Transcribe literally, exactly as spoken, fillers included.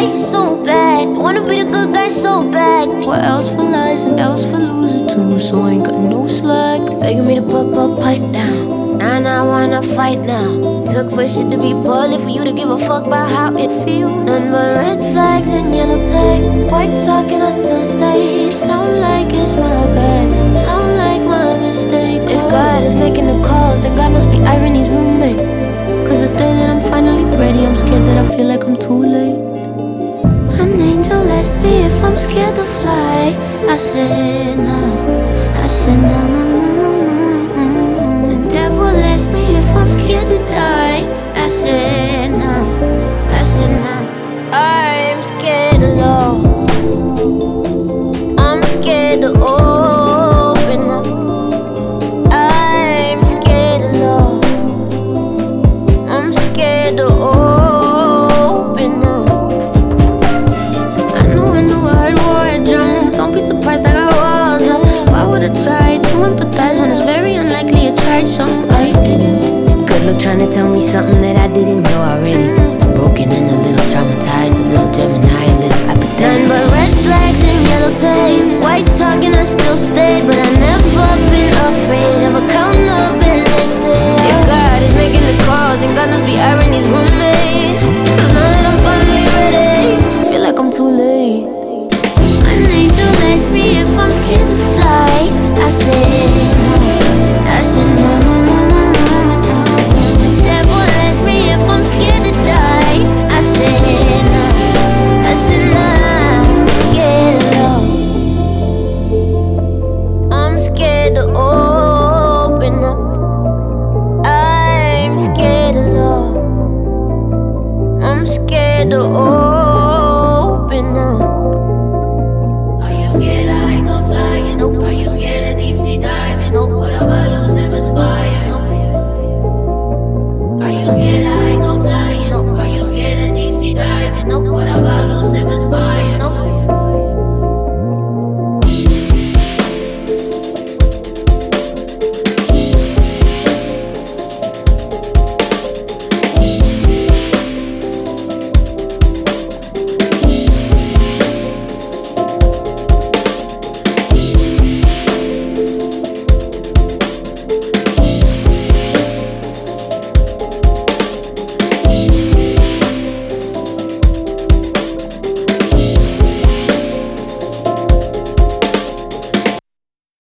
die so bad. Wanna be the good guy so bad. What else for lies and else for loser too? So I ain't got no slack. Begging me to put up, pipe down. Nah, nah, wanna fight now. Took for shit to be bully for you to give a fuck about how it feels. None but red flags and yellow tape. White talk and I still stay. Sound like it's my bad. Sound like my mistake. If God is making the calls, then God must be Irony's roommate. Cause the day that I'm finally ready, I'm scared that I feel like I'm too late. An angel asked me if I'm scared to fly. I said no. I said no, no, no, no, no, no. The devil asked me if I'm scared to die. I said no. I said no. I'm scared alone. I'm scared to open up. I'm scared alone. I'm scared to open up. I know, I know, I heard war drums. Don't be surprised I got walls up. Why would I try to empathize when it's very unlikely I tried something I didn't? Good look trying to tell me something that I didn't know already. I'm broken and a little traumatized, a little Gemini, a little apathetic. None but red flags and yellow tape. White chalk and I still stayed, but I never been afraid of accountability. If God is making the calls, then God must be Irony's roommate. Cause now that I'm finally ready, I feel like I'm too late. An angel asked me if I'm scared to fly. I said no. I said no, no, no, no, no, no. The devil asked me if I'm scared to die. I said no. I said no. I'm scared alone. I'm scared to open up. I'm scared alone. I'm scared to open up.